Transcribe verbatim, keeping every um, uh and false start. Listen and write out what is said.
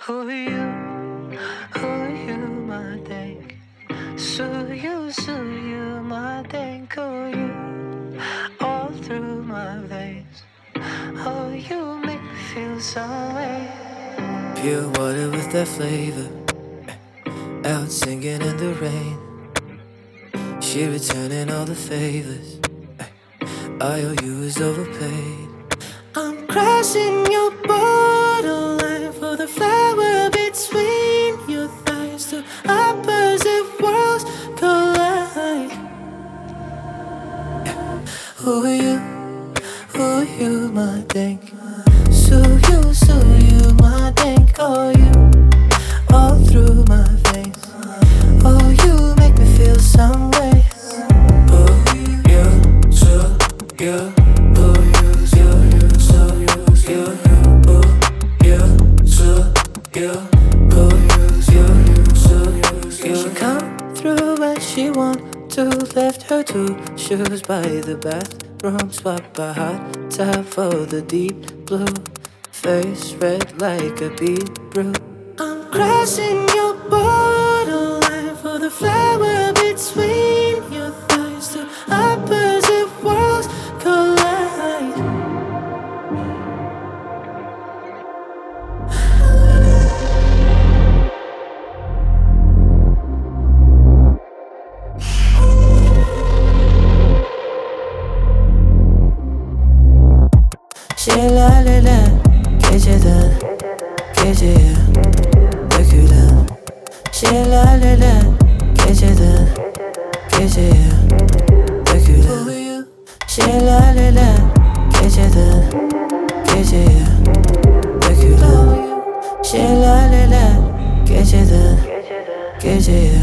Huyu, huyumadenk. Suyu, suyumadenk. Oh, you, all through my veins. Oh, you make me feel some way. Pure water with that flavor, out singing in the rain. She returning all the favors, I owe you is overpaid. I'm crashing your borderline for the flower between your thighs. Two opposite worlds collide. Who are you? Who are you, my think? So you, so you, my think. Oh, you, all through my veins. Oh, you make me feel some way. Oh, you, so you. She come through when she want to. Left her two shoes by the bathroom. Swap a hot tub for the deep blue. Face red like a beetroot. I'm crashing your borderline for the flower between your thighs. Two opposite worlds collide. Şeyler lele geceden geceye dökülen. Şeyler lele geceden geceye dökülen. Şeyler lele geceden geceye dökülen. Şeyler lele geceden geceye